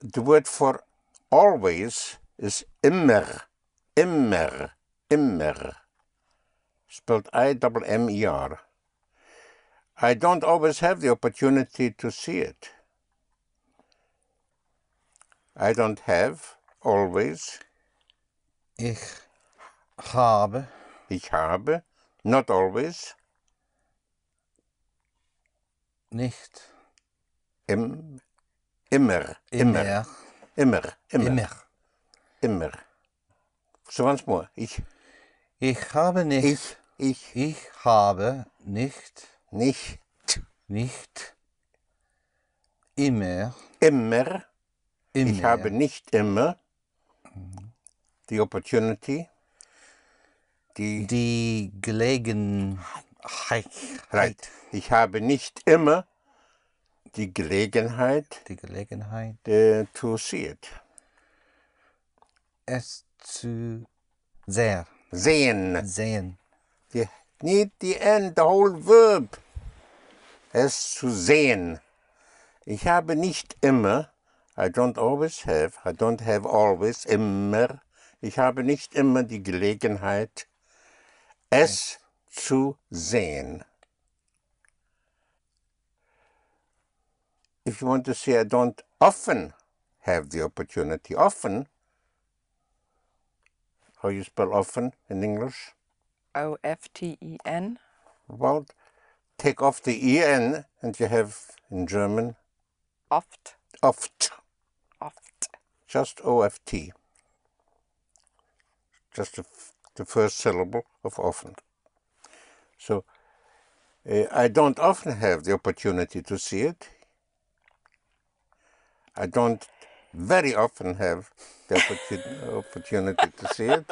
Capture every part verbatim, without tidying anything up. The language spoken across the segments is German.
the word for always is immer, immer, immer. Spelled I M M E R. I don't always have the opportunity to see it. I don't have always. Ich habe. Ich habe. Not always. Nicht. Im, immer, Immer. Immer, immer, Immer. immer. So once more. Ich. Ich habe nicht. Ich, ich. Ich habe nicht. Nicht. Nicht. Immer. Immer. Immer. Ich habe nicht immer die opportunity, die, die Gelegenheit. right. Ich habe nicht immer die Gelegenheit, Die Gelegenheit, uh, to see it. es zu sehr. Sehen. Sehen. You need the end, the whole verb. Es zu sehen. Ich habe nicht immer, I don't always have, I don't have always, immer. Ich habe nicht immer die Gelegenheit, es zu sehen. If you want to say I don't often have the opportunity, often, how you spell often in English? O F T E N. Well, take off the E N and you have in German Oft. oft. Oft. Just O F T. Just the, the first syllable of often. So, uh, I don't often have the opportunity to see it. I don't very often have the opportun opportunity to see it.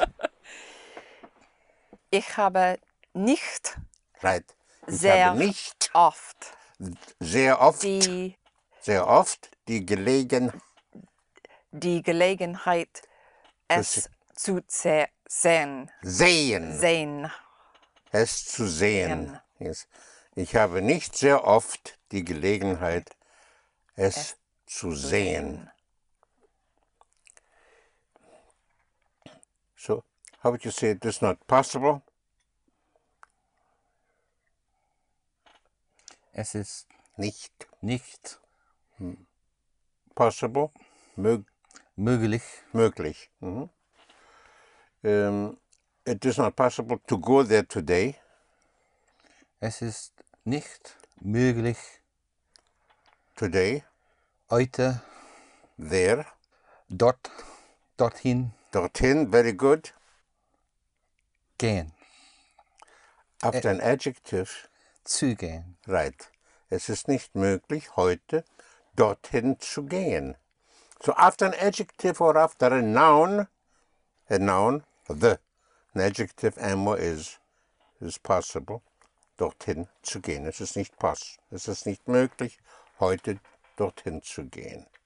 Ich habe nicht Right. Ich sehr habe nicht oft sehr oft, die, sehr oft die Gelegen die Gelegenheit, es zu se sehen. sehen. Sehen. Es zu sehen. Sehen. Yes. Ich habe nicht sehr oft die Gelegenheit, es, Es zu zu sehen. sehen. So, how would you say it is not possible? Es ist Nicht nicht possible. Mög möglich. möglich. Mhm. Um, it is not possible to go there today. Es ist nicht möglich, Today, heute there, dort, dorthin dorthin, very good. gehen. After an adjective, Zu gehen. right. Es ist nicht möglich, heute dorthin zu gehen. So after an adjective or after a noun, a noun, the, an adjective amor is, is possible, dorthin zu gehen. Es ist nicht pass. Es ist nicht möglich, heute dorthin zu gehen.